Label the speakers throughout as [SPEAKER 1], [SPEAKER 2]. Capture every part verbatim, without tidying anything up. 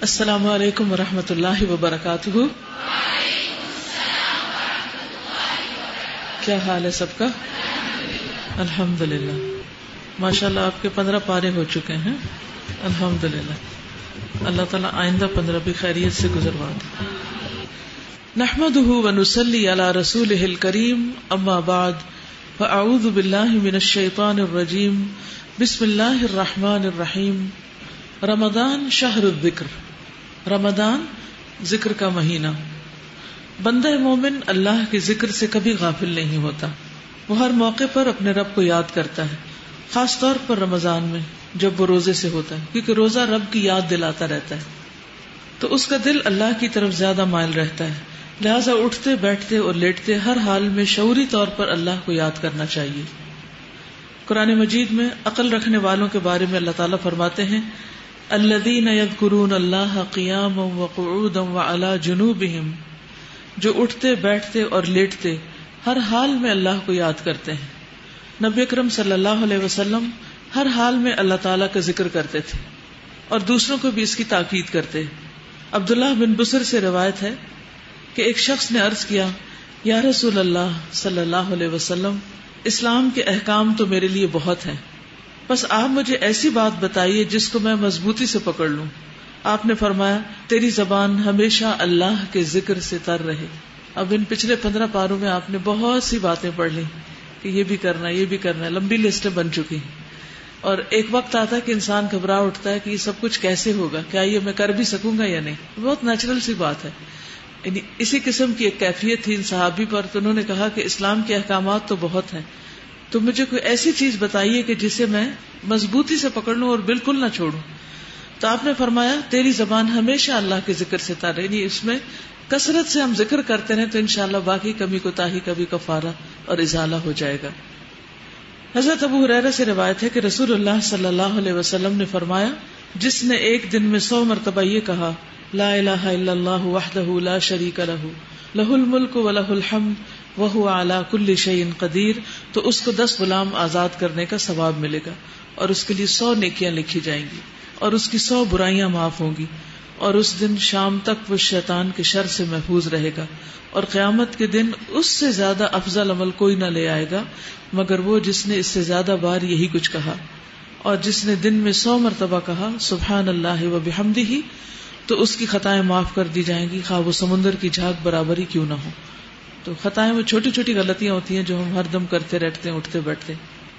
[SPEAKER 1] السلام علیکم ورحمۃ اللہ وبرکاتہ. کیا حال ہے سب کا؟ الحمد للہ. ماشاء اللہ آپ کے پندرہ پارے ہو چکے ہیں. الحمد للہ. اللہ تعالیٰ آئندہ پندرہ بھی خیریت سے گزروا دے. نحمده ونصلی علی رسولہ الکریم. اما بعد فاعوذ باللہ من الشیطان الرجیم. بسم اللہ الرحمن الرحیم. رمضان شہر الذکر. رمضان ذکر کا مہینہ. بندہ مومن اللہ کے ذکر سے کبھی غافل نہیں ہوتا. وہ ہر موقع پر اپنے رب کو یاد کرتا ہے، خاص طور پر رمضان میں جب وہ روزے سے ہوتا ہے، کیونکہ روزہ رب کی یاد دلاتا رہتا ہے، تو اس کا دل اللہ کی طرف زیادہ مائل رہتا ہے. لہذا اٹھتے بیٹھتے اور لیٹتے ہر حال میں شعوری طور پر اللہ کو یاد کرنا چاہیے. قرآن مجید میں عقل رکھنے والوں کے بارے میں اللہ تعالیٰ فرماتے ہیں الذین یذکرون اللہ قیاما وقعودا وعلی جنوبہم، جو اٹھتے بیٹھتے اور لیٹتے ہر حال میں اللہ کو یاد کرتے ہیں. نبی اکرم صلی اللہ علیہ وسلم ہر حال میں اللہ تعالیٰ کا ذکر کرتے تھے اور دوسروں کو بھی اس کی تاکید کرتے. عبداللہ بن بصر سے روایت ہے کہ ایک شخص نے عرض کیا، یا رسول اللہ صلی اللہ علیہ وسلم، اسلام کے احکام تو میرے لیے بہت ہیں، بس آپ مجھے ایسی بات بتائیے جس کو میں مضبوطی سے پکڑ لوں. آپ نے فرمایا، تیری زبان ہمیشہ اللہ کے ذکر سے تر رہے. اب ان پچھلے پندرہ پاروں میں آپ نے بہت سی باتیں پڑھ لی کہ یہ بھی کرنا یہ بھی کرنا، لمبی لسٹیں بن چکی. اور ایک وقت آتا ہے کہ انسان گھبرا اٹھتا ہے کہ یہ سب کچھ کیسے ہوگا، کیا یہ میں کر بھی سکوں گا یا نہیں. بہت نیچرل سی بات ہے. یعنی اسی قسم کی ایک کیفیت تھی ان صحابی پر، تو انہوں نے کہا کہ اسلام کے احکامات تو بہت ہیں، تو مجھے کوئی ایسی چیز بتائیے کہ جسے میں مضبوطی سے پکڑ لوں اور بالکل نہ چھوڑوں. تو آپ نے فرمایا، تیری زبان ہمیشہ اللہ کے ذکر سے تر رہے. یعنی اس میں کثرت سے ہم ذکر کرتے رہیں تو انشاءاللہ باقی کمی کوتاہی کا بھی کفارہ اور ازالہ ہو جائے گا. حضرت ابو ہریرہ سے روایت ہے کہ رسول اللہ صلی اللہ علیہ وسلم نے فرمایا، جس نے ایک دن میں سو مرتبہ یہ کہا، لا الہ الا اللہ وحدہ لا شریک لہ لہ الملک ولہ الحمد وہو علی کل شیء قدیر، تو اس کو دس غلام آزاد کرنے کا ثواب ملے گا اور اس کے لیے سو نیکیاں لکھی جائیں گی اور اس کی سو برائیاں معاف ہوں گی، اور اس دن شام تک وہ شیطان کے شر سے محفوظ رہے گا، اور قیامت کے دن اس سے زیادہ افضل عمل کوئی نہ لے آئے گا مگر وہ جس نے اس سے زیادہ بار یہی کچھ کہا. اور جس نے دن میں سو مرتبہ کہا سبحان اللہ وبحمدہ، تو اس کی خطائیں معاف کر دی جائیں گی، خواہ وہ سمندر کی جھاگ برابر ہی کیوں نہ ہو. تو خطائیں وہ چھوٹی چھوٹی غلطیاں ہوتی ہیں جو ہم ہر دم کرتے رہتے ہیں اٹھتے بیٹھتے.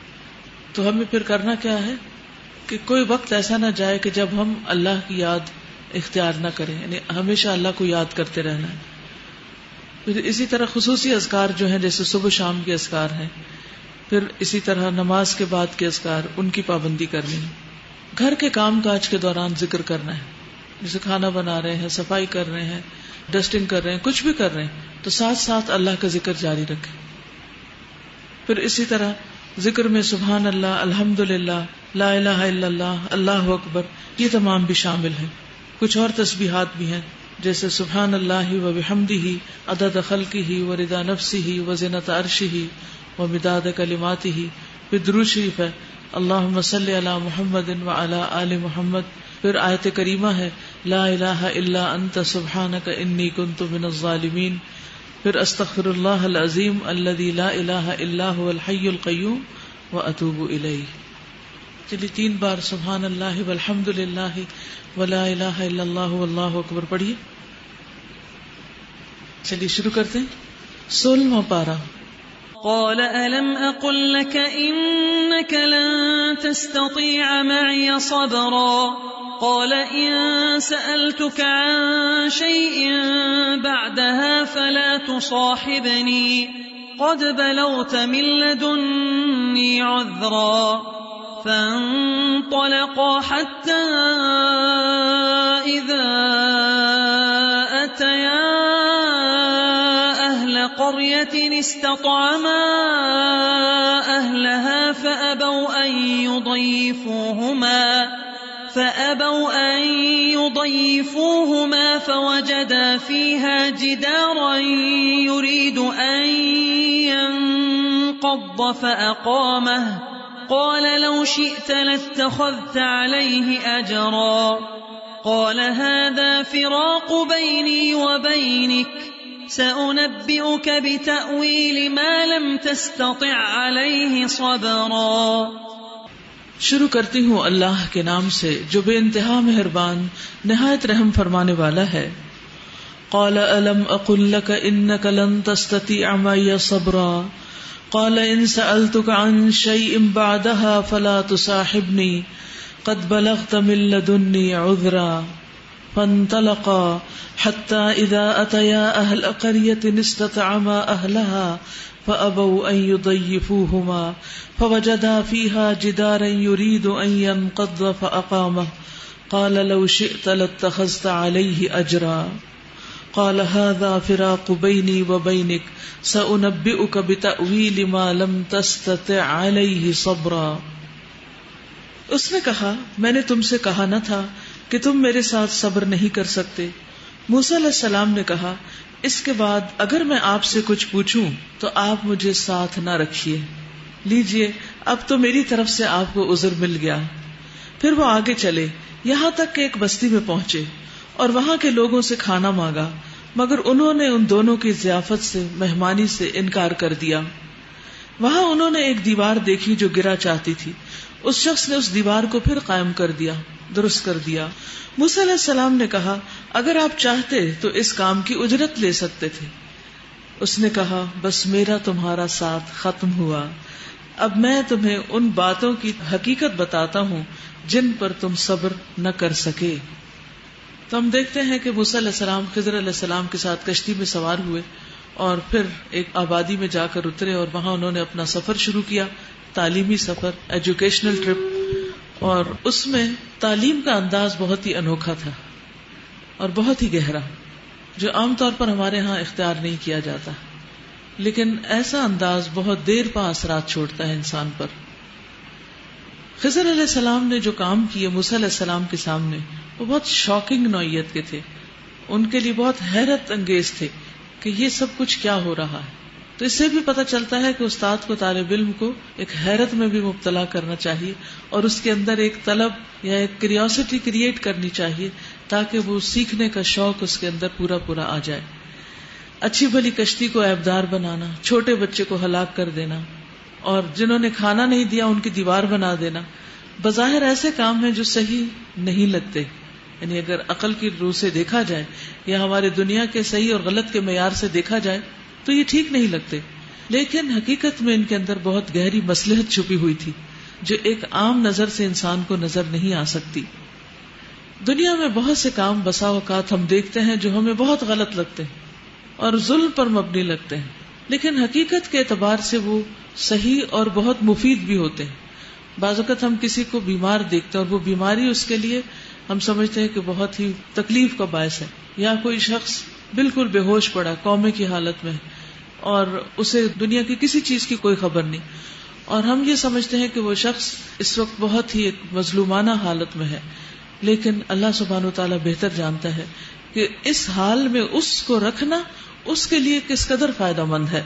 [SPEAKER 1] تو ہمیں پھر کرنا کیا ہے کہ کوئی وقت ایسا نہ جائے کہ جب ہم اللہ کی یاد اختیار نہ کریں. یعنی ہمیشہ اللہ کو یاد کرتے رہنا ہے. پھر اسی طرح خصوصی اذکار جو ہیں جیسے صبح شام کے اذکار ہیں، پھر اسی طرح نماز کے بعد کے اذکار، ان کی پابندی کرنی ہے. گھر کے کام کاج کے دوران ذکر کرنا ہے، جیسے کھانا بنا رہے ہیں، صفائی کر رہے ہیں، ڈسٹنگ کر رہے ہیں، کچھ بھی کر رہے ہیں تو ساتھ ساتھ اللہ کا ذکر جاری رکھیں. پھر اسی طرح ذکر میں سبحان اللہ، الحمد للہ، لا الہ الا اللہ، اللہ اکبر، یہ تمام بھی شامل ہیں. کچھ اور تسبیحات بھی ہیں جیسے سبحان اللہ وبحمدہ عدد خلقہ ورضا نفسہ وزنۃ عرشہ ومداد کلماتہ. پھر درود شریف ہے اللہم صلی علی محمد وعلی آل محمد. پھر آیت کریمہ ہے لا الہ الا انت سبحانک انی کنت من الظالمین. پھر استغفر اللہ العظیم الذی لا الہ الا هو الحی القیوم واتوب الیہ. چلیے تین بار سبحان اللہ والحمد للہ ولا الہ الا اللہ واللہ اکبر پڑھیے. چلیے شروع کرتے ہیں. سولہواں پارہ.
[SPEAKER 2] قال ألم أقل لك إنك لن تستطيع معي صبرا قال إن سألتك عن شيء بعدها فلا تصاحبني قد بلغت من لدني عذرا فانطلقا حتى إذا أتيا قرية استطعما أهلها فأبوا أن يضيفوهما فأبوا أن يضيفوهما فوجدا فيها جدارا يريد أن ينقض فأقامه قال لو شئت لاتخذت عليه أجرا قال هذا فراق بيني وبينك سأنبئك بتأويل ما لم تستطع عليه صبرا.
[SPEAKER 1] شروع کرتی ہوں اللہ کے نام سے جو بے انتہا مہربان نہایت رحم فرمانے والا ہے. قال ألم أقل لك إنك لن تستطيع معي صبرا قال إن سألتك عن شيء بعدها فلا تصاحبني قد بلغت من لدني عذرا. فانطلقا حتى إذا أتيا أهل قرية استطعما أهلها فأبوا أن يضيفوهما فوجدا فيها جدارا يريد أن ينقض فأقامه قال لو شئت لاتخذت عليه أجرا. قال هذا فراق بيني وبينك سأنبئك بتأويل ما لم تستطع عليه صبرا. اس نے کہا میں نے تم سے کہا نہ تھا کہ تم میرے ساتھ صبر نہیں کر سکتے. موسیٰ علیہ السلام نے کہا اس کے بعد اگر میں آپ سے کچھ پوچھوں تو آپ مجھے ساتھ نہ رکھیے. لیجئے اب تو میری طرف سے آپ کو عذر مل گیا. پھر وہ آگے چلے یہاں تک کہ ایک بستی میں پہنچے اور وہاں کے لوگوں سے کھانا مانگا مگر انہوں نے ان دونوں کی ضیافت سے مہمانی سے انکار کر دیا. وہاں انہوں نے ایک دیوار دیکھی جو گرا چاہتی تھی. اس شخص نے اس دیوار کو پھر قائم کر دیا، درست کر دیا. موسیٰ علیہ السلام نے کہا اگر آپ چاہتے تو اس کام کی اجرت لے سکتے تھے. اس نے کہا بس میرا تمہارا ساتھ ختم ہوا. اب میں تمہیں ان باتوں کی حقیقت بتاتا ہوں جن پر تم صبر نہ کر سکے. تو ہم دیکھتے ہیں کہ موسیٰ علیہ السلام خضر علیہ السلام کے ساتھ کشتی میں سوار ہوئے اور پھر ایک آبادی میں جا کر اترے اور وہاں انہوں نے اپنا سفر شروع کیا، تعلیمی سفر، ایجوکیشنل ٹرپ. اور اس میں تعلیم کا انداز بہت ہی انوکھا تھا اور بہت ہی گہرا، جو عام طور پر ہمارے ہاں اختیار نہیں کیا جاتا. لیکن ایسا انداز بہت دیر پا اثرات چھوڑتا ہے انسان پر. خضر علیہ السلام نے جو کام کیے موسیٰ علیہ السلام کے سامنے وہ بہت شاکنگ نوعیت کے تھے. ان کے لیے بہت حیرت انگیز تھے کہ یہ سب کچھ کیا ہو رہا ہے. تو اس سے بھی پتہ چلتا ہے کہ استاد کو طالب علم کو ایک حیرت میں بھی مبتلا کرنا چاہیے اور اس کے اندر ایک طلب یا ایک کیوریوسٹی کریٹ کرنی چاہیے تاکہ وہ سیکھنے کا شوق اس کے اندر پورا پورا آ جائے. اچھی بھلی کشتی کو عیبدار بنانا، چھوٹے بچے کو ہلاک کر دینا اور جنہوں نے کھانا نہیں دیا ان کی دیوار بنا دینا، بظاہر ایسے کام ہیں جو صحیح نہیں لگتے. یعنی اگر عقل کی روح سے دیکھا جائے یا ہمارے دنیا کے صحیح اور غلط کے معیار سے دیکھا جائے تو یہ ٹھیک نہیں لگتے. لیکن حقیقت میں ان کے اندر بہت گہری مصلحت چھپی ہوئی تھی جو ایک عام نظر سے انسان کو نظر نہیں آ سکتی. دنیا میں بہت سے کام بسا اوقات ہم دیکھتے ہیں جو ہمیں بہت غلط لگتے ہیں اور ظلم پر مبنی لگتے ہیں، لیکن حقیقت کے اعتبار سے وہ صحیح اور بہت مفید بھی ہوتے ہیں. بعض اوقات ہم کسی کو بیمار دیکھتے ہیں اور وہ بیماری اس کے لیے ہم سمجھتے ہیں کہ بہت ہی تکلیف کا باعث ہے، یا کوئی شخص بالکل بے ہوش پڑا کومے کی حالت میں اور اسے دنیا کی کسی چیز کی کوئی خبر نہیں، اور ہم یہ سمجھتے ہیں کہ وہ شخص اس وقت بہت ہی ایک مظلومانہ حالت میں ہے. لیکن اللہ سبحانہ وتعالیٰ بہتر جانتا ہے کہ اس حال میں اس کو رکھنا اس کے لیے کس قدر فائدہ مند ہے.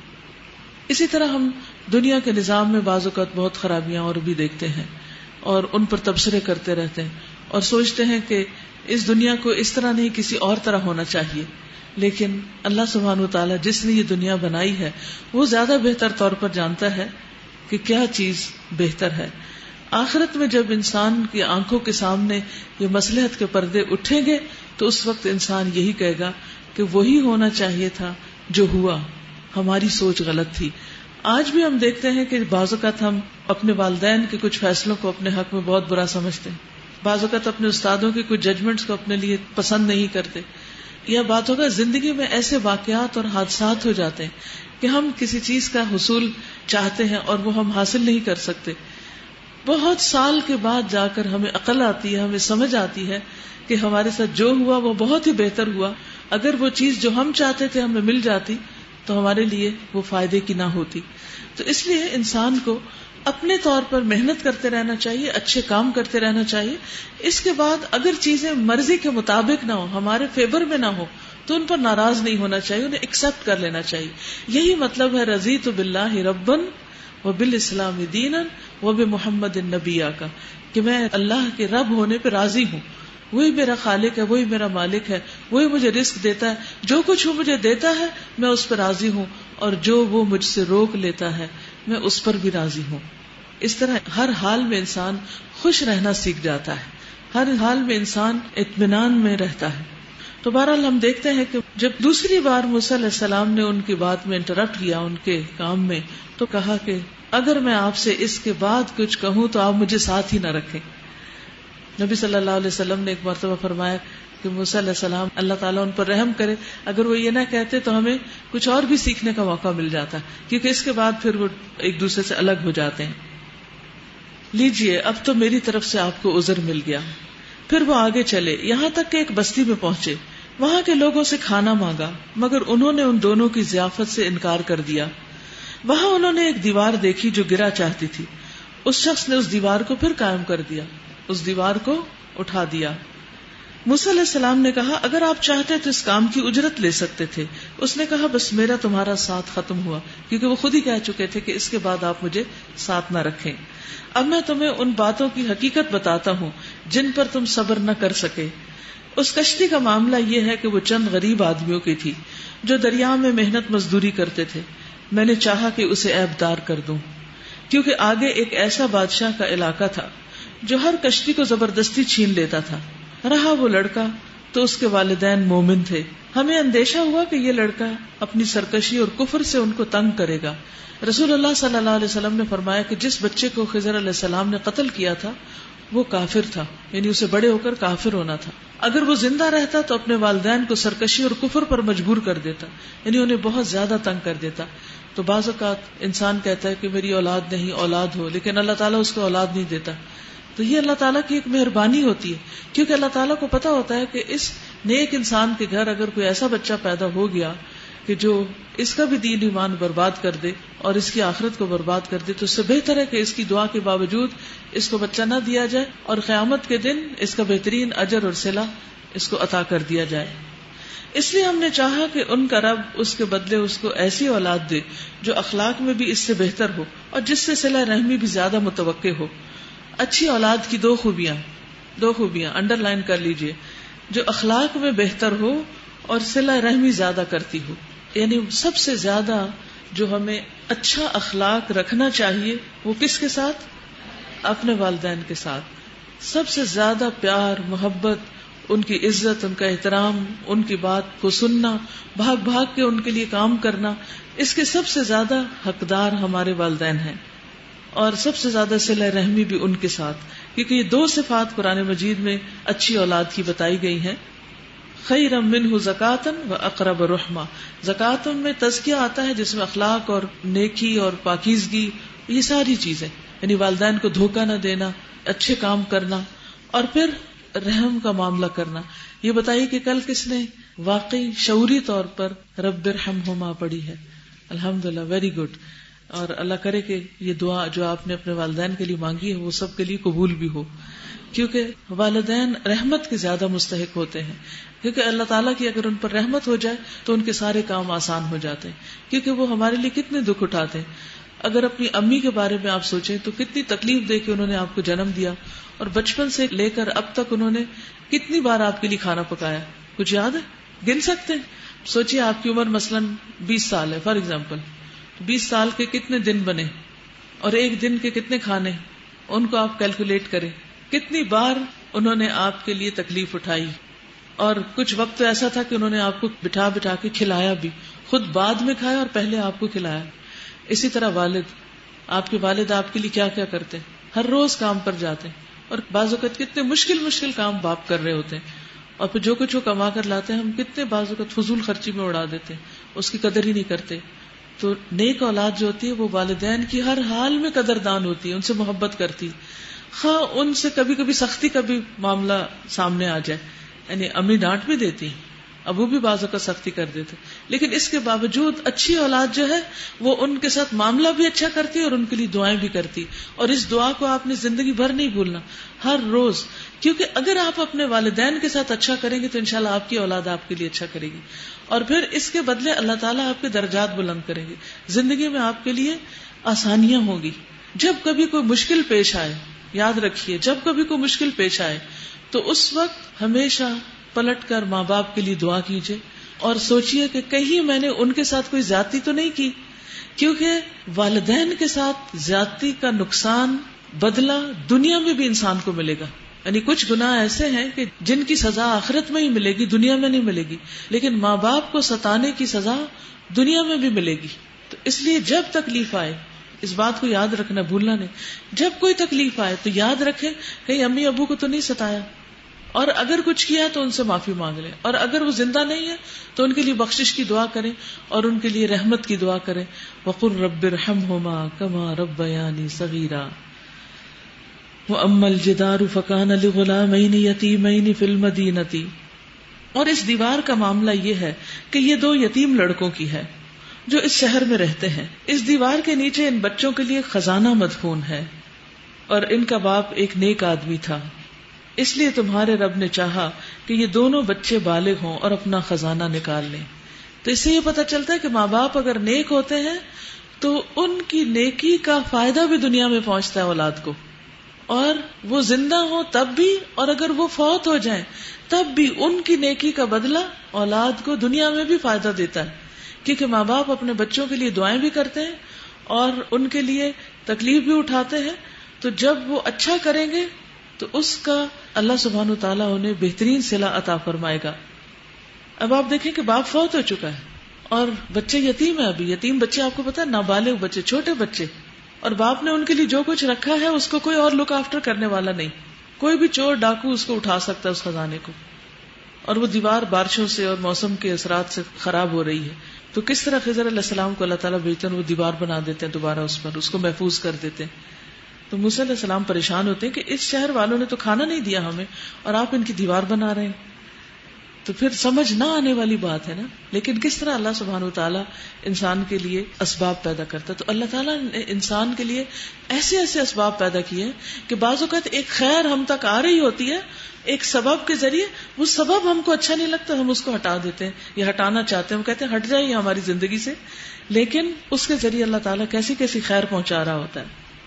[SPEAKER 1] اسی طرح ہم دنیا کے نظام میں بعض اوقات بہت خرابیاں اور بھی دیکھتے ہیں اور ان پر تبصرے کرتے رہتے ہیں اور سوچتے ہیں کہ اس دنیا کو اس طرح نہیں کسی اور طرح ہونا چاہیے. لیکن اللہ سبحانہ وتعالیٰ جس نے یہ دنیا بنائی ہے وہ زیادہ بہتر طور پر جانتا ہے کہ کیا چیز بہتر ہے. آخرت میں جب انسان کی آنکھوں کے سامنے یہ مصلحت کے پردے اٹھیں گے تو اس وقت انسان یہی کہے گا کہ وہی ہونا چاہیے تھا جو ہوا، ہماری سوچ غلط تھی. آج بھی ہم دیکھتے ہیں کہ بعض اوقات ہم اپنے والدین کے کچھ فیصلوں کو اپنے حق میں بہت برا سمجھتے ہیں، بعض اوقات اپنے استادوں کی کچھ ججمنٹس کو اپنے لیے پسند نہیں کرتے، یا باتوں کا زندگی میں ایسے واقعات اور حادثات ہو جاتے ہیں کہ ہم کسی چیز کا حصول چاہتے ہیں اور وہ ہم حاصل نہیں کر سکتے. بہت سال کے بعد جا کر ہمیں عقل آتی ہے، ہمیں سمجھ آتی ہے کہ ہمارے ساتھ جو ہوا وہ بہت ہی بہتر ہوا. اگر وہ چیز جو ہم چاہتے تھے ہمیں مل جاتی تو ہمارے لیے وہ فائدے کی نہ ہوتی. تو اس لیے انسان کو اپنے طور پر محنت کرتے رہنا چاہیے، اچھے کام کرتے رہنا چاہیے. اس کے بعد اگر چیزیں مرضی کے مطابق نہ ہو، ہمارے فیور میں نہ ہو، تو ان پر ناراض نہیں ہونا چاہیے، انہیں ایکسپٹ کر لینا چاہیے. یہی مطلب ہے رضیت باللہ ربًا وبالاسلام دینا وبمحمد النبی کا، کہ میں اللہ کے رب ہونے پہ راضی ہوں، وہی میرا خالق ہے، وہی میرا مالک ہے، وہی مجھے رزق دیتا ہے، جو کچھ وہ مجھے دیتا ہے میں اس پر راضی ہوں، اور جو وہ مجھ سے روک لیتا ہے میں اس پر بھی راضی ہوں. اس طرح ہر حال میں انسان خوش رہنا سیکھ جاتا ہے، ہر حال میں انسان اطمینان میں رہتا ہے. تو بہرحال ہم دیکھتے ہیں کہ جب دوسری بار موسیٰ علیہ السلام نے ان کی بات میں انٹرپٹ کیا ان کے کام میں، تو کہا کہ اگر میں آپ سے اس کے بعد کچھ کہوں تو آپ مجھے ساتھ ہی نہ رکھیں. نبی صلی اللہ علیہ وسلم نے ایک مرتبہ فرمایا کہ موسیٰ علیہ السلام اللہ تعالیٰ ان پر رحم کرے، اگر وہ یہ نہ کہتے تو ہمیں کچھ اور بھی سیکھنے کا موقع مل جاتا، کیونکہ اس کے بعد پھر وہ ایک دوسرے سے الگ ہو جاتے ہیں. لیجئے اب تو میری طرف سے آپ کو عذر مل گیا. پھر وہ آگے چلے یہاں تک کہ ایک بستی میں پہنچے، وہاں کے لوگوں سے کھانا مانگا مگر انہوں نے ان دونوں کی ضیافت سے انکار کر دیا. وہاں انہوں نے ایک دیوار دیکھی جو گرا چاہتی تھی، اس شخص نے اس دیوار کو پھر قائم کر دیا، اس دیوار کو اٹھا دیا. موسیٰ علیہ السلام نے کہا اگر آپ چاہتے تو اس کام کی اجرت لے سکتے تھے. اس نے کہا بس میرا تمہارا ساتھ ختم ہوا، کیونکہ وہ خود ہی کہہ چکے تھے کہ اس کے بعد آپ مجھے ساتھ نہ رکھیں. اب میں تمہیں ان باتوں کی حقیقت بتاتا ہوں جن پر تم صبر نہ کر سکے. اس کشتی کا معاملہ یہ ہے کہ وہ چند غریب آدمیوں کی تھی جو دریا میں محنت مزدوری کرتے تھے. میں نے چاہا کہ اسے عیب دار کر دوں، کیونکہ آگے ایک ایسا بادشاہ کا علاقہ تھا جو ہر کشتی کو زبردستی چھین لیتا تھا. رہا وہ لڑکا تو اس کے والدین مومن تھے. ہمیں اندیشہ ہوا کہ یہ لڑکا اپنی سرکشی اور کفر سے ان کو تنگ کرے گا. رسول اللہ صلی اللہ علیہ وسلم نے فرمایا کہ جس بچے کو خضر علیہ السلام نے قتل کیا تھا وہ کافر تھا، یعنی اسے بڑے ہو کر کافر ہونا تھا. اگر وہ زندہ رہتا تو اپنے والدین کو سرکشی اور کفر پر مجبور کر دیتا، یعنی انہیں بہت زیادہ تنگ کر دیتا. تو بعض اوقات انسان کہتا ہے کہ میری اولاد نہیں، اولاد ہو، لیکن اللہ تعالیٰ اس کو اولاد نہیں دیتا. تو یہ اللہ تعالیٰ کی ایک مہربانی ہوتی ہے، کیونکہ اللہ تعالیٰ کو پتا ہوتا ہے کہ اس نیک انسان کے گھر اگر کوئی ایسا بچہ پیدا ہو گیا کہ جو اس کا بھی دین ایمان برباد کر دے اور اس کی آخرت کو برباد کر دے، تو اس سے بہتر ہے کہ اس کی دعا کے باوجود اس کو بچہ نہ دیا جائے اور قیامت کے دن اس کا بہترین اجر اور صلہ اس کو عطا کر دیا جائے. اس لیے ہم نے چاہا کہ ان کا رب اس کے بدلے اس کو ایسی اولاد دے جو اخلاق میں بھی اس سے بہتر ہو اور جس سے صلہ رحمی بھی زیادہ متوقع ہو. اچھی اولاد کی دو خوبیاں دو خوبیاں انڈر لائن کر لیجئے، جو اخلاق میں بہتر ہو اور صلہ رحمی زیادہ کرتی ہو. یعنی سب سے زیادہ جو ہمیں اچھا اخلاق رکھنا چاہیے وہ کس کے ساتھ؟ اپنے والدین کے ساتھ. سب سے زیادہ پیار، محبت، ان کی عزت، ان کا احترام، ان کی بات کو سننا، بھاگ بھاگ کے ان کے لیے کام کرنا، اس کے سب سے زیادہ حقدار ہمارے والدین ہیں. اور سب سے زیادہ صلہ رحمی بھی ان کے ساتھ، کیونکہ یہ دو صفات قرآن مجید میں اچھی اولاد کی بتائی گئی ہیں. خیرا منہ زکاتن و اقرب رحمہ. زکاتن میں تزکیہ آتا ہے جس میں اخلاق اور نیکی اور پاکیزگی، یہ ساری چیزیں، یعنی والدین کو دھوکہ نہ دینا، اچھے کام کرنا، اور پھر رحم کا معاملہ کرنا. یہ بتائیے کہ کل کس نے واقعی شعوری طور پر رب ارحمہما پڑھی ہے؟ الحمدللہ، ویری گڈ. اور اللہ کرے کہ یہ دعا جو آپ نے اپنے والدین کے لیے مانگی ہے وہ سب کے لیے قبول بھی ہو، کیونکہ والدین رحمت کے زیادہ مستحق ہوتے ہیں. کیونکہ اللہ تعالیٰ کی اگر ان پر رحمت ہو جائے تو ان کے سارے کام آسان ہو جاتے ہیں، کیونکہ وہ ہمارے لیے کتنے دکھ اٹھاتے ہیں. اگر اپنی امی کے بارے میں آپ سوچیں تو کتنی تکلیف دے کے انہوں نے آپ کو جنم دیا، اور بچپن سے لے کر اب تک انہوں نے کتنی بار آپ کے لیے کھانا پکایا. کچھ یاد ہے؟ گن سکتے ہیں؟ سوچیے آپ کی عمر مثلاً بیس سال ہے فار ایگزامپل، بیس سال کے کتنے دن بنے اور ایک دن کے کتنے کھانے، ان کو آپ کیلکولیٹ کریں. کتنی بار انہوں نے آپ کے لیے تکلیف اٹھائی، اور کچھ وقت تو ایسا تھا کہ انہوں نے آپ کو بٹھا بٹھا کے کھلایا بھی، خود بعد میں کھایا اور پہلے آپ کو کھلایا. اسی طرح والد، آپ کے والد آپ کے لیے کیا کیا کرتے ہیں، ہر روز کام پر جاتے ہیں، اور بعض اوقات کتنے مشکل مشکل کام باپ کر رہے ہوتے ہیں، اور پھر جو کچھ وہ کما کر لاتے ہیں ہم کتنے بعض اوقات فضول خرچی میں اڑا دیتے ہیں، اس کی قدر ہی نہیں کرتے. تو نیک اولاد جو ہوتی ہے وہ والدین کی ہر حال میں قدردان ہوتی ہے، ان سے محبت کرتی، خواہ ان سے کبھی کبھی سختی کا بھی معاملہ سامنے آ جائے. یعنی امی ڈانٹ بھی دیتی، ابو بھی بعض اوقات سختی کر دیتے، لیکن اس کے باوجود اچھی اولاد جو ہے وہ ان کے ساتھ معاملہ بھی اچھا کرتی اور ان کے لیے دعائیں بھی کرتی. اور اس دعا کو آپ نے زندگی بھر نہیں بھولنا، ہر روز. کیونکہ اگر آپ اپنے والدین کے ساتھ اچھا کریں گے تو انشاءاللہ آپ کی اولاد آپ کے لیے اچھا کرے گی، اور پھر اس کے بدلے اللہ تعالیٰ آپ کے درجات بلند کریں گے، زندگی میں آپ کے لیے آسانیاں ہوں گی. جب کبھی کوئی مشکل پیش آئے یاد رکھیے جب کبھی کوئی مشکل پیش آئے تو اس وقت ہمیشہ پلٹ کر ماں باپ کے لیے دعا کیجیے اور سوچئے کہ کہیں میں نے ان کے ساتھ کوئی زیادتی تو نہیں کی، کیونکہ والدین کے ساتھ زیادتی کا نقصان بدلہ دنیا میں بھی انسان کو ملے گا. یعنی کچھ گناہ ایسے ہیں کہ جن کی سزا آخرت میں ہی ملے گی، دنیا میں نہیں ملے گی، لیکن ماں باپ کو ستانے کی سزا دنیا میں بھی ملے گی. تو اس لیے جب تکلیف آئے اس بات کو یاد رکھنا، بھولنا نہیں. جب کوئی تکلیف آئے تو یاد رکھیں کہیں امی ابو کو تو نہیں ستایا، اور اگر کچھ کیا تو ان سے معافی مانگ لیں، اور اگر وہ زندہ نہیں ہے تو ان کے لیے بخشش کی دعا کریں اور ان کے لیے رحمت کی دعا کریں. وَقُلْ رَبِّ ارْحَمْهُمَا كَمَا رَبَّيَانِي صَغِيرًا. وَأَمَّا الْجِدَارُ فَكَانَ لِغُلَامَيْنِ يَتِيمَيْنِ فِي الْمَدِينَةِ. اور اس دیوار کا معاملہ یہ ہے کہ یہ دو یتیم لڑکوں کی ہے جو اس شہر میں رہتے ہیں. اس دیوار کے نیچے ان بچوں کے لیے خزانہ مدفون ہے اور ان کا باپ ایک نیک آدمی تھا، اس لیے تمہارے رب نے چاہا کہ یہ دونوں بچے بالغ ہوں اور اپنا خزانہ نکال لیں. تو اس سے یہ پتہ چلتا ہے کہ ماں باپ اگر نیک ہوتے ہیں تو ان کی نیکی کا فائدہ بھی دنیا میں پہنچتا ہے اولاد کو، اور وہ زندہ ہوں تب بھی اور اگر وہ فوت ہو جائیں تب بھی ان کی نیکی کا بدلہ اولاد کو دنیا میں بھی فائدہ دیتا ہے. کیونکہ ماں باپ اپنے بچوں کے لیے دعائیں بھی کرتے ہیں اور ان کے لیے تکلیف بھی اٹھاتے ہیں، تو جب وہ اچھا کریں گے تو اس کا اللہ سبحانہ وتعالیٰ انہیں بہترین صلہ عطا فرمائے گا. اب آپ دیکھیں کہ باپ فوت ہو چکا ہے اور بچے یتیم ہیں. ابھی یتیم بچے آپ کو پتا ہے، نابالغ بچے، چھوٹے بچے، اور باپ نے ان کے لیے جو کچھ رکھا ہے اس کو کوئی اور لک آفٹر کرنے والا نہیں. کوئی بھی چور ڈاکو اس کو اٹھا سکتا ہے اس خزانے کو، اور وہ دیوار بارشوں سے اور موسم کے اثرات سے خراب ہو رہی ہے. تو کس طرح خضر علیہ السلام کو اللہ تعالیٰ بھیجتے ہیں، وہ دیوار بنا دیتے ہیں دوبارہ اس پر، اس کو محفوظ کر دیتے ہیں. تو موسیٰ علیہ السلام پریشان ہوتے ہیں کہ اس شہر والوں نے تو کھانا نہیں دیا ہمیں اور آپ ان کی دیوار بنا رہے ہیں. تو پھر سمجھ نہ آنے والی بات ہے نا. لیکن کس طرح اللہ سبحانہ وتعالیٰ انسان کے لیے اسباب پیدا کرتا ہے. تو اللہ تعالیٰ نے انسان کے لیے ایسے ایسے اسباب پیدا کیے ہیں کہ بعض اوقات ایک خیر ہم تک آ رہی ہوتی ہے ایک سبب کے ذریعے، وہ سبب ہم کو اچھا نہیں لگتا، ہم اس کو ہٹا دیتے ہیں یا ہٹانا چاہتے ہیں، ہم کہتے ہیں ہٹ جائے ہماری زندگی سے، لیکن اس کے ذریعے اللہ تعالیٰ کیسی کیسی خیر پہنچا رہا ہوتا ہے.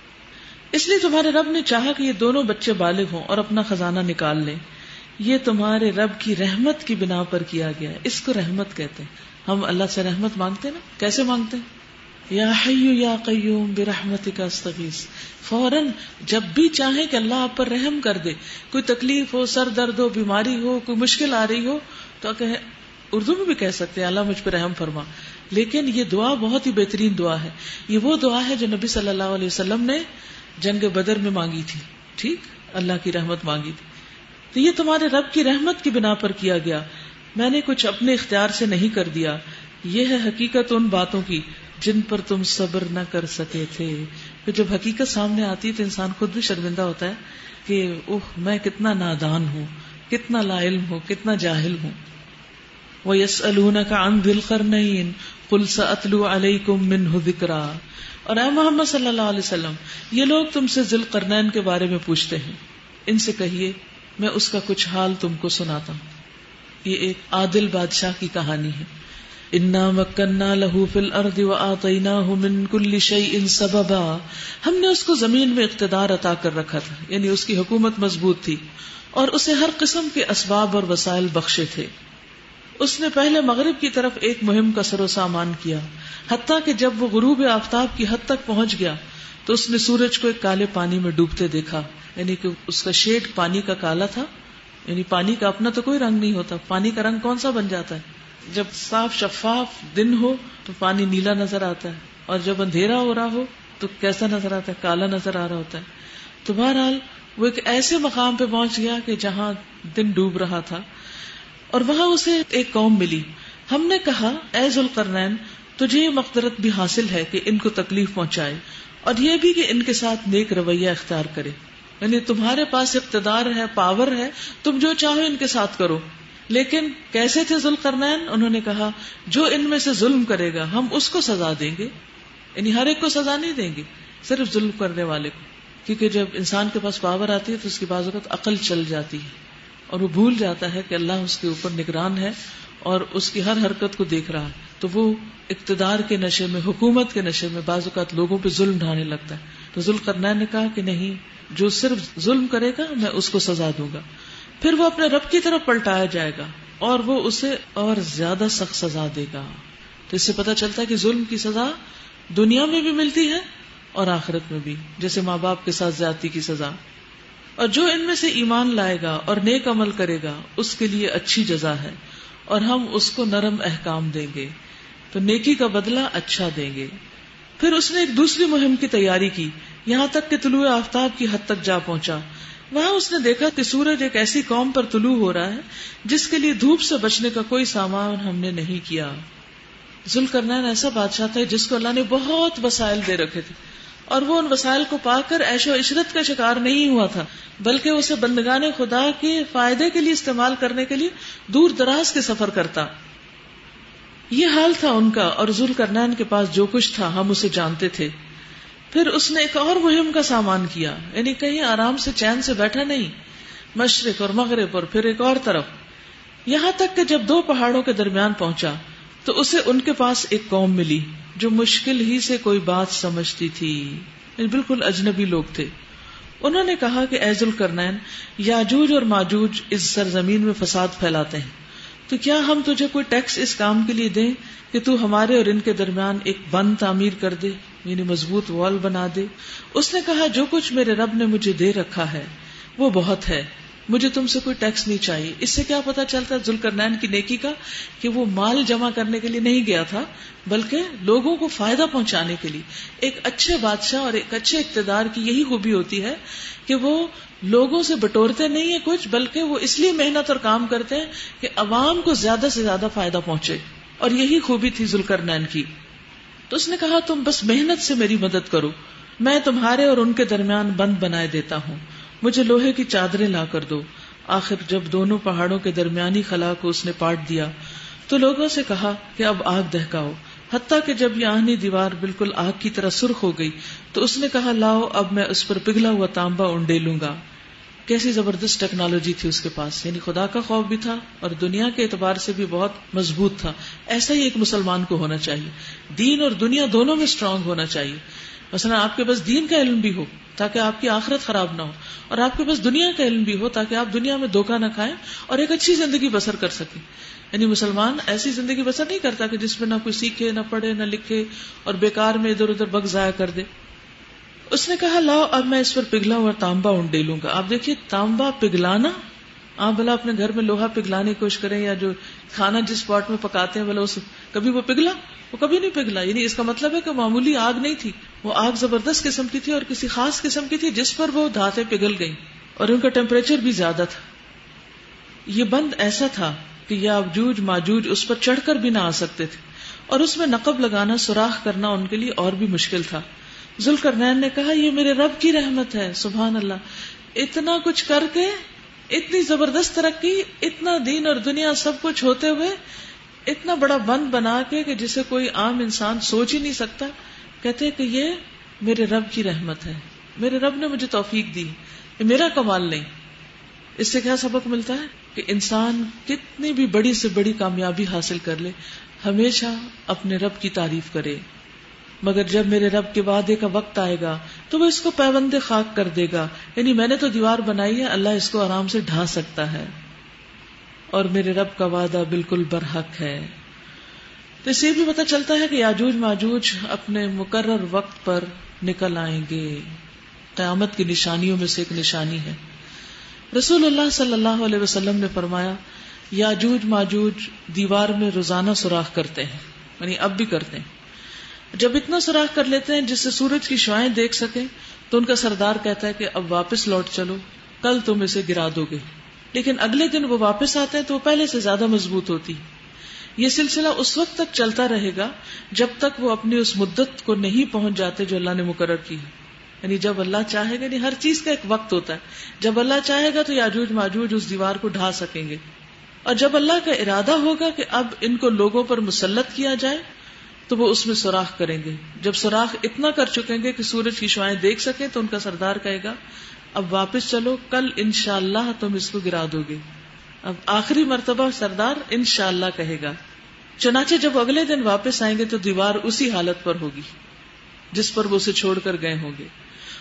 [SPEAKER 1] اس لیے تمہارے رب نے چاہا کہ یہ دونوں بچے بالغ ہوں اور اپنا خزانہ نکال لیں. یہ تمہارے رب کی رحمت کی بنا پر کیا گیا ہے. اس کو رحمت کہتے ہیں. ہم اللہ سے رحمت مانگتے ہیں نا، کیسے مانگتے ہیں؟ یا حی یا قیوم برحمتک استغیث. فوراً جب بھی چاہیں کہ اللہ آپ پر رحم کر دے، کوئی تکلیف ہو، سر درد ہو، بیماری ہو، کوئی مشکل آ رہی ہو، تو کہیں، اردو میں بھی کہہ سکتے ہیں اللہ مجھ پہ رحم فرما. لیکن یہ دعا بہت ہی بہترین دعا ہے. یہ وہ دعا ہے جو نبی صلی اللہ علیہ وسلم نے جنگ بدر میں مانگی تھی. ٹھیک، اللہ کی رحمت مانگی تھی. تو یہ تمہارے رب کی رحمت کی بنا پر کیا گیا، میں نے کچھ اپنے اختیار سے نہیں کر دیا. یہ ہے حقیقت ان باتوں کی جن پر تم صبر نہ کر سکے تھے. پھر جب حقیقت سامنے آتی ہے تو انسان خود بھی شرمندہ ہوتا ہے کہ اوہ میں کتنا نادان ہوں، کتنا لا علم ہوں، کتنا جاہل ہوں. وَيَسْأَلُونَكَ عَنْ ذِي الْقَرْنَيْنِ قُلْ سَأَتْلُو عَلَيْكُمْ مِنْهُ ذِكْرًا. اور اے محمد صلی اللہ علیہ وسلم، یہ لوگ تم سے ذی القرنین کے بارے میں پوچھتے ہیں، ان سے کہیے میں اس کا کچھ حال تم کو سناتا ہوں. یہ ایک عادل بادشاہ کی کہانی ہے. انا مکننا له فی الارض وآتیناہ من کل شیء سببا. ہم نے اس کو زمین میں اقتدار عطا کر رکھا تھا، یعنی اس کی حکومت مضبوط تھی اور اسے ہر قسم کے اسباب اور وسائل بخشے تھے. اس نے پہلے مغرب کی طرف ایک مہم کا سر و سامان کیا، حتیٰ کہ جب وہ غروب آفتاب کی حد تک پہنچ گیا تو اس نے سورج کو ایک کالے پانی میں ڈوبتے دیکھا. یعنی کہ اس کا شیڈ پانی کا کالا تھا. یعنی پانی کا اپنا تو کوئی رنگ نہیں ہوتا، پانی کا رنگ کون سا بن جاتا ہے؟ جب صاف شفاف دن ہو تو پانی نیلا نظر آتا ہے، اور جب اندھیرا ہو رہا ہو تو کیسا نظر آتا ہے؟ کالا نظر آ رہا ہوتا ہے. تو بہرحال وہ ایک ایسے مقام پہ پہنچ گیا کہ جہاں دن ڈوب رہا تھا، اور وہاں اسے ایک قوم ملی. ہم نے کہا اے ذوالقرنین، تجھے یہ مقدرت بھی حاصل ہے کہ ان کو تکلیف پہنچائے، اور یہ بھی کہ ان کے ساتھ نیک رویہ اختیار کرے. یعنی تمہارے پاس اقتدار ہے، پاور ہے، تم جو چاہو ان کے ساتھ کرو. لیکن کیسے تھے ذوالقرنین؟ انہوں نے کہا جو ان میں سے ظلم کرے گا ہم اس کو سزا دیں گے. یعنی ہر ایک کو سزا نہیں دیں گے، صرف ظلم کرنے والے کو. کیونکہ جب انسان کے پاس پاور آتی ہے تو اس کی بعض اوقات عقل چل جاتی ہے اور وہ بھول جاتا ہے کہ اللہ اس کے اوپر نگران ہے اور اس کی ہر حرکت کو دیکھ رہا ہے. تو وہ اقتدار کے نشے میں، حکومت کے نشے میں بعض اوقات لوگوں پہ ظلم ڈھانے لگتا ہے. تو ذوالقرنین نے کہا کہ نہیں، جو صرف ظلم کرے گا میں اس کو سزا دوں گا. پھر وہ اپنے رب کی طرف پلٹایا جائے گا اور وہ اسے اور زیادہ سخت سزا دے گا. تو اس سے پتہ چلتا ہے کہ ظلم کی سزا دنیا میں بھی ملتی ہے اور آخرت میں بھی، جیسے ماں باپ کے ساتھ زیادتی کی سزا. اور جو ان میں سے ایمان لائے گا اور نیک عمل کرے گا اس کے لیے اچھی جزا ہے اور ہم اس کو نرم احکام دیں گے، تو نیکی کا بدلہ اچھا دیں گے. پھر اس نے ایک دوسری مہم کی تیاری کی یہاں تک کہ طلوع آفتاب کی حد تک جا پہنچا. وہاں اس نے دیکھا کہ سورج ایک ایسی قوم پر طلوع ہو رہا ہے جس کے لیے دھوپ سے بچنے کا کوئی سامان ہم نے نہیں کیا. ذوالقرنین ایسا بادشاہ تھا جس کو اللہ نے بہت وسائل دے رکھے تھے اور وہ ان وسائل کو پا کر عیش و عشرت کا شکار نہیں ہوا تھا، بلکہ اسے بندگان خدا کے فائدے کے لیے استعمال کرنے کے لیے دور دراز کے سفر کرتا. یہ حال تھا ان کا، اور ذوالقرنین کے پاس جو کچھ تھا ہم اسے جانتے تھے. پھر اس نے ایک اور مہم کا سامان کیا، یعنی کہیں آرام سے چین سے بیٹھا نہیں، مشرق اور مغرب اور پھر ایک اور طرف، یہاں تک کہ جب دو پہاڑوں کے درمیان پہنچا تو اسے ان کے پاس ایک قوم ملی جو مشکل ہی سے کوئی بات سمجھتی تھی، بالکل اجنبی لوگ تھے. انہوں نے کہا کہ اے ذوالقرنین، یاجوج اور ماجوج اس سرزمین میں فساد پھیلاتے ہیں، تو کیا ہم تجھے کوئی ٹیکس اس کام کے لیے دیں کہ تو ہمارے اور ان کے درمیان ایک بند تعمیر کر دے، یعنی مضبوط وال بنا دے. اس نے کہا جو کچھ میرے رب نے مجھے دے رکھا ہے وہ بہت ہے، مجھے تم سے کوئی ٹیکس نہیں چاہیے. اس سے کیا پتا چلتا ہے ذوالقرنین کی نیکی کا، کہ وہ مال جمع کرنے کے لیے نہیں گیا تھا بلکہ لوگوں کو فائدہ پہنچانے کے لیے. ایک اچھے بادشاہ اور ایک اچھے اقتدار کی یہی خوبی ہوتی ہے کہ وہ لوگوں سے بٹورتے نہیں ہیں کچھ، بلکہ وہ اس لیے محنت اور کام کرتے ہیں کہ عوام کو زیادہ سے زیادہ فائدہ پہنچے، اور یہی خوبی تھی ذوالقرنین کی. تو اس نے کہا تم بس محنت سے میری مدد کرو، میں تمہارے اور ان کے درمیان بند بنائے دیتا ہوں، مجھے لوہے کی چادریں لا کر دو. آخر جب دونوں پہاڑوں کے درمیانی خلا کو اس نے پاٹ دیا تو لوگوں سے کہا کہ اب آگ دہکاؤ، حتیٰ کہ جب یہ آہنی دیوار بالکل آگ کی طرح سرخ ہو گئی تو اس نے کہا لاؤ اب میں اس پر پگھلا ہوا تانبا انڈیلوں گا. کیسی زبردست ٹیکنالوجی تھی اس کے پاس، یعنی خدا کا خوف بھی تھا اور دنیا کے اعتبار سے بھی بہت مضبوط تھا. ایسا ہی ایک مسلمان کو ہونا چاہیے، دین اور دنیا دونوں میں اسٹرانگ ہونا چاہیے. مثلا آپ کے پاس دین کا علم بھی ہو تاکہ آپ کی آخرت خراب نہ ہو، اور آپ کے پاس دنیا کا علم بھی ہو تاکہ آپ دنیا میں دھوکہ نہ کھائیں اور ایک اچھی زندگی بسر کر سکیں. یعنی مسلمان ایسی زندگی بسر نہیں کرتا کہ جس میں نہ کوئی سیکھے، نہ پڑھے، نہ لکھے اور بیکار میں ادھر ادھر وقت ضائع کر دے. اس نے کہا لاؤ اب میں اس پر پگھلا ہوا تانبا انڈیلوں گا. آپ دیکھیے تانبا پگھلانا، آپ بھلا اپنے گھر میں لوہا پگھلانے کی کوشش کریں، یا جو کھانا جس پاٹ میں پکاتے ہیں بھلا اس کبھی وہ پگھلا؟ وہ کبھی نہیں پگھلا. یعنی اس کا مطلب ہے کہ معمولی آگ نہیں تھی، وہ آگ زبردست قسم کی تھی اور کسی خاص قسم کی تھی جس پر وہ دھاتیں پگھل گئیں، اور ان کا ٹیمپریچر بھی زیادہ تھا. یہ بند ایسا تھا کہ یاجوج ماجوج اس پر چڑھ کر بھی نہ آ سکتے تھے، اور اس میں نقب لگانا، سوراخ کرنا ان کے لیے اور بھی مشکل تھا. ذوالقرنین نے کہا یہ میرے رب کی رحمت ہے. سبحان اللہ، اتنا کچھ کر کے، اتنی زبردست ترقی، اتنا دین اور دنیا سب کچھ ہوتے ہوئے اتنا بڑا بند بنا کے کہ جسے کوئی عام انسان سوچ ہی نہیں سکتا، کہتے کہ یہ میرے رب کی رحمت ہے، میرے رب نے مجھے توفیق دی، یہ میرا کمال نہیں. اس سے کیا سبق ملتا ہے کہ انسان کتنی بھی بڑی سے بڑی کامیابی حاصل کر لے، ہمیشہ اپنے رب کی تعریف کرے. مگر جب میرے رب کے وعدے کا وقت آئے گا تو وہ اس کو پیوند خاک کر دے گا. یعنی میں نے تو دیوار بنائی ہے، اللہ اس کو آرام سے ڈھا سکتا ہے، اور میرے رب کا وعدہ بالکل برحق ہے. تو اس سے بھی پتہ چلتا ہے کہ یاجوج ماجوج اپنے مقرر وقت پر نکل آئیں گے. قیامت کی نشانیوں میں سے ایک نشانی ہے. رسول اللہ صلی اللہ علیہ وسلم نے فرمایا یاجوج ماجوج دیوار میں روزانہ سوراخ کرتے ہیں، یعنی اب بھی کرتے ہیں. جب اتنا سوراخ کر لیتے ہیں جس سے سورج کی شعاعیں دیکھ سکیں تو ان کا سردار کہتا ہے کہ اب واپس لوٹ چلو، کل تم اسے گرا دو گے. لیکن اگلے دن وہ واپس آتے ہیں تو وہ پہلے سے زیادہ مضبوط ہوتی. یہ سلسلہ اس وقت تک چلتا رہے گا جب تک وہ اپنی اس مدت کو نہیں پہنچ جاتے جو اللہ نے مقرر کی ہے. یعنی جب اللہ چاہے گا، یعنی ہر چیز کا ایک وقت ہوتا ہے، جب اللہ چاہے گا تو یاجوج ماجوج اس دیوار کو ڈھا سکیں گے، اور جب اللہ کا ارادہ ہوگا کہ اب ان کو لوگوں پر مسلط کیا جائے تو وہ اس میں سوراخ کریں گے. جب سوراخ اتنا کر چکیں گے کہ سورج کی شعاعیں دیکھ سکیں تو ان کا سردار کہے گا اب واپس چلو، کل انشاءاللہ تم اس کو گرا دو گے. اب آخری مرتبہ سردار انشاءاللہ کہے گا. چنانچہ جب اگلے دن واپس آئیں گے تو دیوار اسی حالت پر ہوگی جس پر وہ اسے چھوڑ کر گئے ہوں گے.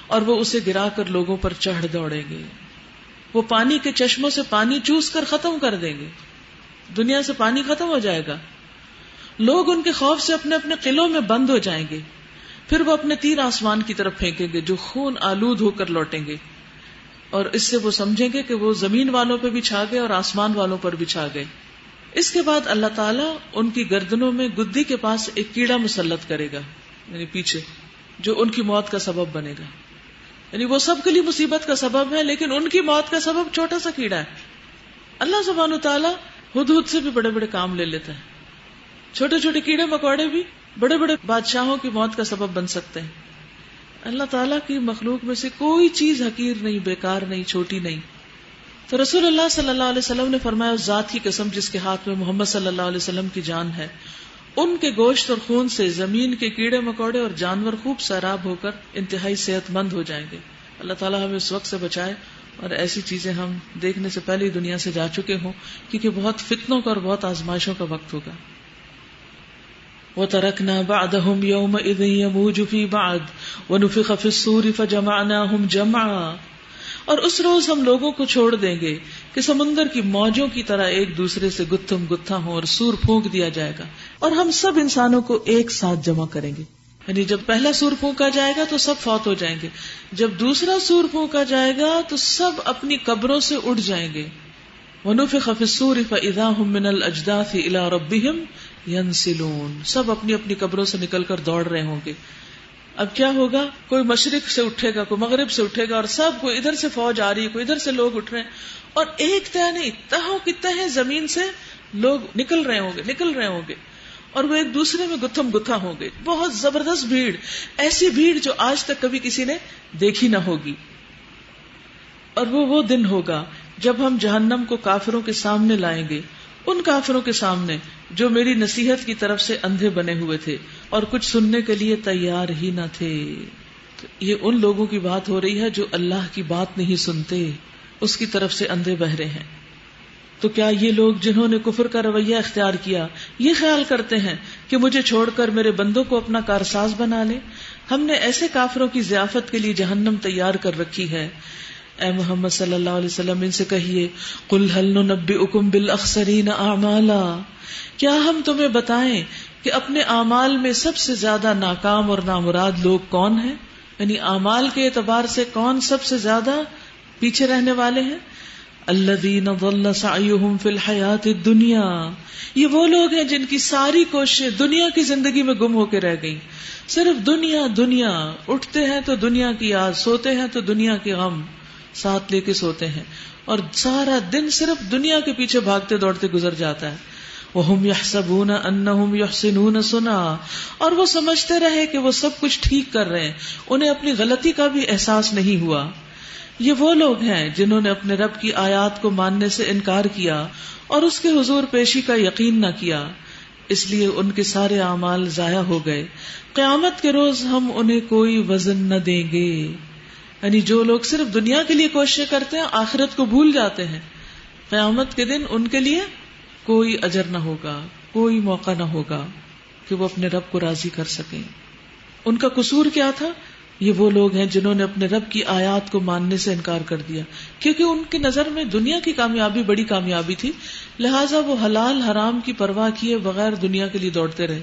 [SPEAKER 1] اور وہ اسے گرا کر لوگوں پر چڑھ دوڑیں گے. وہ پانی کے چشموں سے پانی چوس کر ختم کر دیں گے. دنیا سے پانی ختم ہو جائے گا. لوگ ان کے خوف سے اپنے اپنے قلعوں میں بند ہو جائیں گے. پھر وہ اپنے تیر آسمان کی طرف پھینکیں گے جو خون آلود ہو کر لوٹیں گے, اور اس سے وہ سمجھیں گے کہ وہ زمین والوں پہ بھی چھا گئے اور آسمان والوں پر بھی چھا گئے. اس کے بعد اللہ تعالیٰ ان کی گردنوں میں گدی کے پاس ایک کیڑا مسلط کرے گا, یعنی پیچھے, جو ان کی موت کا سبب بنے گا. یعنی وہ سب کے لیے مصیبت کا سبب ہے, لیکن ان کی موت کا سبب چھوٹا سا کیڑا ہے. اللہ سبحانہ تعالیٰ ہدہد سے بھی بڑے بڑے کام لے لیتا ہے. چھوٹے چھوٹے کیڑے مکوڑے بھی بڑے بڑے بادشاہوں کی موت کا سبب بن سکتے ہیں. اللہ تعالیٰ کی مخلوق میں سے کوئی چیز حقیر نہیں, بیکار نہیں, چھوٹی نہیں. تو رسول اللہ صلی اللہ علیہ وسلم نے فرمایا, اس ذات کی قسم جس کے ہاتھ میں محمد صلی اللہ علیہ وسلم کی جان ہے, ان کے گوشت اور خون سے زمین کے کیڑے مکوڑے اور جانور خوب سیراب ہو کر انتہائی صحت مند ہو جائیں گے. اللہ تعالیٰ ہمیں اس وقت سے بچائے اور ایسی چیزیں ہم دیکھنے سے پہلے ہی دنیا سے جا چکے ہوں, کیونکہ بہت فتنوں کا اور بہت آزمائشوں کا وقت ہوگا. وَتَرَكْنَا بَعْدَهُمْ يَوْمَئِذٍ يَمُوجُ فِي بَعْضٍ وَنُفِخَ فِي الصُّورِ فَجَمَعْنَاهُمْ جَمْعًا. اور اس روز ہم لوگوں کو چھوڑ دیں گے کہ سمندر کی موجوں کی طرح ایک دوسرے سے گتھم گتھا ہوں, اور سور پھونک دیا جائے گا, اور ہم سب انسانوں کو ایک ساتھ جمع کریں گے. یعنی جب پہلا سور پھونکا جائے گا تو سب فوت ہو جائیں گے, جب دوسرا سور پھونکا جائے گا تو سب اپنی قبروں سے اٹھ جائیں گے. وَنُفِخَ فِي الصُّورِ فَإِذَا هُم مِّنَ الْأَجْدَاثِ إِلَىٰ رَبِّهِمْ ينسلون. سب اپنی اپنی قبروں سے نکل کر دوڑ رہے ہوں گے. اب کیا ہوگا, کوئی مشرق سے اٹھے گا, کوئی مغرب سے اٹھے گا, اور سب کو ادھر سے فوج آ رہی ہے, کوئی ادھر سے لوگ اٹھ رہے ہیں, اور ایک تہ نہیں, تہوں کی تہیں زمین سے لوگ نکل رہے ہوں گے نکل رہے ہوں گے اور وہ ایک دوسرے میں گتھم گتھا ہوں گے. بہت زبردست بھیڑ, ایسی بھیڑ جو آج تک کبھی کسی نے دیکھی نہ ہوگی. اور وہ وہ دن ہوگا جب ہم جہنم کو کافروں کے سامنے لائیں گے, ان کافروں کے سامنے جو میری نصیحت کی طرف سے اندھے بنے ہوئے تھے اور کچھ سننے کے لیے تیار ہی نہ تھے. تو یہ ان لوگوں کی بات ہو رہی ہے جو اللہ کی بات نہیں سنتے, اس کی طرف سے اندھے بہرے ہیں. تو کیا یہ لوگ جنہوں نے کفر کا رویہ اختیار کیا یہ خیال کرتے ہیں کہ مجھے چھوڑ کر میرے بندوں کو اپنا کارساز بنا لے؟ ہم نے ایسے کافروں کی ضیافت کے لیے جہنم تیار کر رکھی ہے. اے محمد صلی اللہ علیہ وسلم ان سے کہیے, قل هل ننبئکم بالاخسرین اعمالا, کیا ہم تمہیں بتائیں کہ اپنے اعمال میں سب سے زیادہ ناکام اور نامراد لوگ کون ہیں؟ یعنی اعمال کے اعتبار سے کون سب سے زیادہ پیچھے رہنے والے ہیں؟ الذین ضل سعیہم فی الحیات الدنیا, یہ وہ لوگ ہیں جن کی ساری کوششیں دنیا کی زندگی میں گم ہو کے رہ گئی. صرف دنیا دنیا, اٹھتے ہیں تو دنیا کی یاد, سوتے ہیں تو دنیا کے غم ساتھ لے کے سوتے ہیں, اور سارا دن صرف دنیا کے پیچھے بھاگتے دوڑتے گزر جاتا ہے. وَهُمْ يَحْسَبُونَ أَنَّهُمْ يُحْسِنُونَ صُنْعًا, اور وہ سمجھتے رہے کہ وہ سب کچھ ٹھیک کر رہے ہیں, انہیں اپنی غلطی کا بھی احساس نہیں ہوا. یہ وہ لوگ ہیں جنہوں نے اپنے رب کی آیات کو ماننے سے انکار کیا اور اس کے حضور پیشی کا یقین نہ کیا, اس لیے ان کے سارے اعمال ضائع ہو گئے. قیامت کے روز ہم انہیں کوئی وزن نہ دیں گے. یعنی جو لوگ صرف دنیا کے لیے کوششیں کرتے ہیں, آخرت کو بھول جاتے ہیں, قیامت کے دن ان کے لیے کوئی اجر نہ ہوگا, کوئی موقع نہ ہوگا کہ وہ اپنے رب کو راضی کر سکیں. ان کا قصور کیا تھا؟ یہ وہ لوگ ہیں جنہوں نے اپنے رب کی آیات کو ماننے سے انکار کر دیا, کیونکہ ان کی نظر میں دنیا کی کامیابی بڑی کامیابی تھی, لہٰذا وہ حلال حرام کی پرواہ کیے بغیر دنیا کے لیے دوڑتے رہے.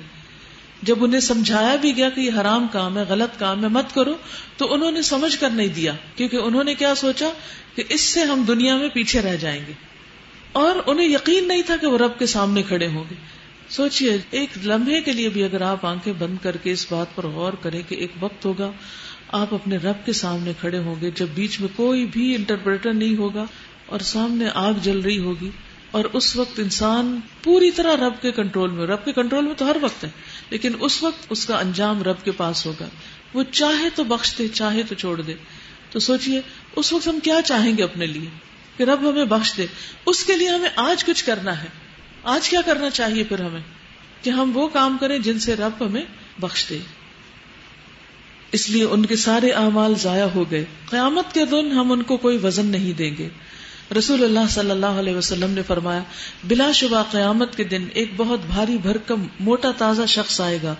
[SPEAKER 1] جب انہیں سمجھایا بھی گیا کہ یہ حرام کام ہے, غلط کام ہے, مت کرو, تو انہوں نے سمجھ کر نہیں دیا, کیونکہ انہوں نے کیا سوچا کہ اس سے ہم دنیا میں پیچھے رہ جائیں گے, اور انہیں یقین نہیں تھا کہ وہ رب کے سامنے کھڑے ہوں گے. سوچئے ایک لمحے کے لیے بھی اگر آپ آنکھیں بند کر کے اس بات پر غور کریں کہ ایک وقت ہوگا آپ اپنے رب کے سامنے کھڑے ہوں گے, جب بیچ میں کوئی بھی انٹرپریٹر نہیں ہوگا اور سامنے آگ جل رہی ہوگی, اور اس وقت انسان پوری طرح رب کے کنٹرول میں. رب کے کنٹرول میں تو ہر وقت ہے, لیکن اس وقت اس کا انجام رب کے پاس ہوگا. وہ چاہے تو بخش دے, چاہے تو چھوڑ دے. تو سوچئے اس وقت ہم کیا چاہیں گے اپنے لیے کہ رب ہمیں بخش دے. اس کے لیے ہمیں آج کچھ کرنا ہے. آج کیا کرنا چاہیے پھر ہمیں کہ ہم وہ کام کریں جن سے رب ہمیں بخش دے. اس لیے ان کے سارے اعمال ضائع ہو گئے. قیامت کے دن ہم ان کو کوئی وزن نہیں دیں گے. رسول اللہ صلی اللہ علیہ وسلم نے فرمایا, بلا شبہ قیامت کے دن ایک بہت بھاری بھرکم موٹا تازہ شخص آئے گا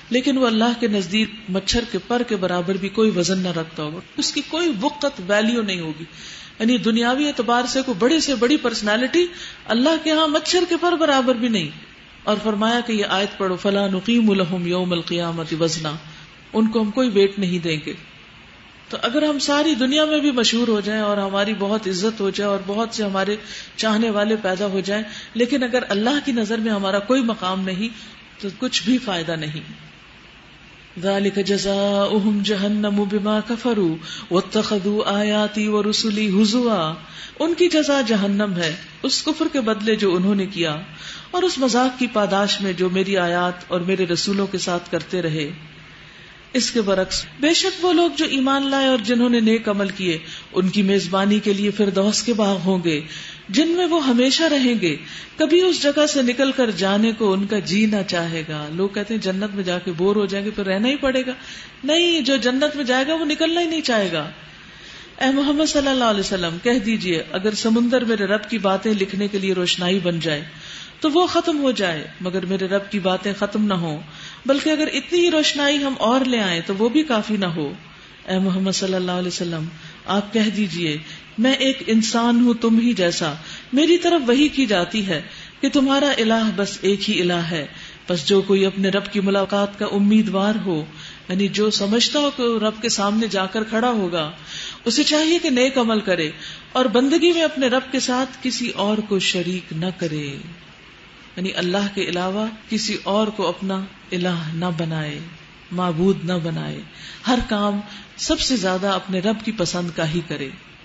[SPEAKER 1] لیکن وہ اللہ کے نزدیک مچھر کے پر کے برابر بھی کوئی وزن نہ رکھتا ہوگا، اس کی کوئی وقت ویلیو نہیں ہوگی. یعنی دنیاوی اعتبار سے کوئی بڑی سے بڑی پرسنالٹی اللہ کے ہاں مچھر کے پر برابر بھی نہیں. اور فرمایا کہ یہ آیت پڑھو فلا نقیم لہم یوم القیامت وزنا، ان کو ہم کوئی ویٹ نہیں دیں گے. تو اگر ہم ساری دنیا میں بھی مشہور ہو جائیں اور ہماری بہت عزت ہو جائے اور بہت سے ہمارے چاہنے والے پیدا ہو جائیں، لیکن اگر اللہ کی نظر میں ہمارا کوئی مقام نہیں تو کچھ بھی فائدہ نہیں. ذالک جزاؤہم جہنم بما کفروا واتخذوا آیاتی ورسلی ہزوا، ان کی جزا جہنم ہے اس کفر کے بدلے جو انہوں نے کیا اور اس مذاق کی پاداش میں جو میری آیات اور میرے رسولوں کے ساتھ کرتے رہے. اس کے برعکس بے شک وہ لوگ جو ایمان لائے اور جنہوں نے نیک عمل کیے ان کی میزبانی کے لیے فردوس کے باغ ہوں گے جن میں وہ ہمیشہ رہیں گے، کبھی اس جگہ سے نکل کر جانے کو ان کا جی نہ چاہے گا. لوگ کہتے ہیں جنت میں جا کے بور ہو جائیں گے پھر رہنا ہی پڑے گا. نہیں، جو جنت میں جائے گا وہ نکلنا ہی نہیں چاہے گا. اے محمد صلی اللہ علیہ وسلم کہہ دیجئے اگر سمندر میرے رب کی باتیں لکھنے کے لیے روشنائی بن جائے تو وہ ختم ہو جائے، مگر میرے رب کی باتیں ختم نہ ہوں، بلکہ اگر اتنی ہی روشنائی ہم اور لے آئیں تو وہ بھی کافی نہ ہو. اے محمد صلی اللہ علیہ وسلم آپ کہہ دیجئے میں ایک انسان ہوں تم ہی جیسا، میری طرف وحی کی جاتی ہے کہ تمہارا الہ بس ایک ہی الہ ہے. بس جو کوئی اپنے رب کی ملاقات کا امیدوار ہو، یعنی جو سمجھتا ہو کہ رب کے سامنے جا کر کھڑا ہوگا، اسے چاہیے کہ نیک عمل کرے اور بندگی میں اپنے رب کے ساتھ کسی اور کو شریک نہ کرے، یعنی اللہ کے علاوہ کسی اور کو اپنا الہ نہ بنائے، معبود نہ بنائے. ہر کام سب سے زیادہ اپنے رب کی پسند کا ہی کرے.